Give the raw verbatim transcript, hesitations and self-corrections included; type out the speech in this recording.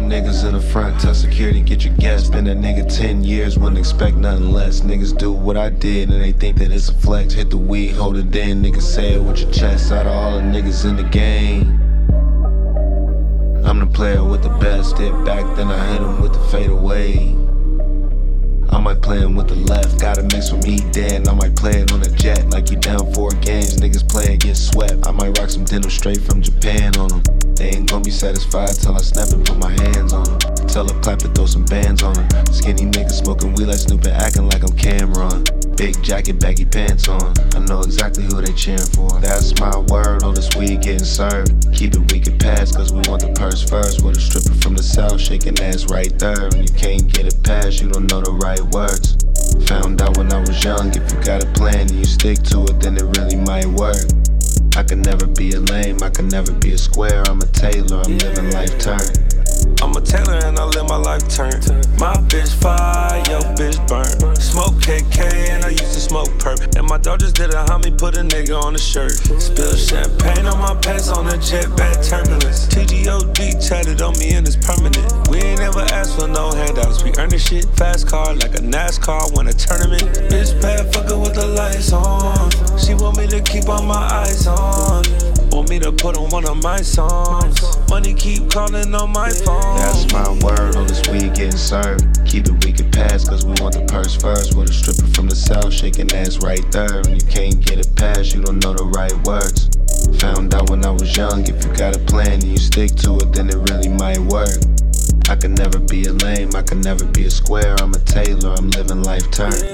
niggas in the front, tell security, get your gas. Been a nigga ten years, wouldn't expect nothing less. Niggas do what I did and they think that it's a flex. Hit the weed, hold it in, niggas say it with your chest. Out of all the niggas in the game, I'm the player with the best. Hit back, then I hit him with the fade away. I might play him with the left, gotta mix from E dead. I might play it on a jet, like you down four games. Niggas play it, get swept. I might rock some denim straight from Japan on them. They ain't gon' be satisfied till I snap and put my hands on them. Tell her clap and throw some bands on her. Skinny niggas smoking weed like Snoop and acting like I'm Cameron. Big jacket, baggy pants on. I know exactly who they cheering for. That's my word, all this weed getting served. Keep it, we can pass, cause we want the purse first. With a stripper from the south, shaking ass right there. And you can't get it past, you don't know the right words. Found out when I was young, if you got a plan and you stick to it, then it really might work. I can never be a lame, I can never be a square. I'm a tailor, I'm living life turn. I'm a tailor and I live my life turn. My bitch fire, yo bitch burn. Smoke K K and I used to smoke perp. And my dog just did a homie, put a nigga on the shirt. Spill champagne on my pants on a jet, bad turbulence. T G O D tatted on me and it's permanent. We ain't ever asked for no handouts, we earn this shit. Fast car like a NASCAR, win a tournament. Bitch bad fuckin' with the lights on. She want me to keep all my eyes on. Want me to put on one of my songs. Money keep calling on my phone. That's my word, all this weed getting served. Keep it, we can pass, cause we want the purse first. With a stripper from the south, shaking ass right there. And you can't get it past, you don't know the right words. Found out when I was young, if you got a plan and you stick to it, then it really might work. I can never be a lame, I can never be a square. I'm a tailor, I'm living life turn.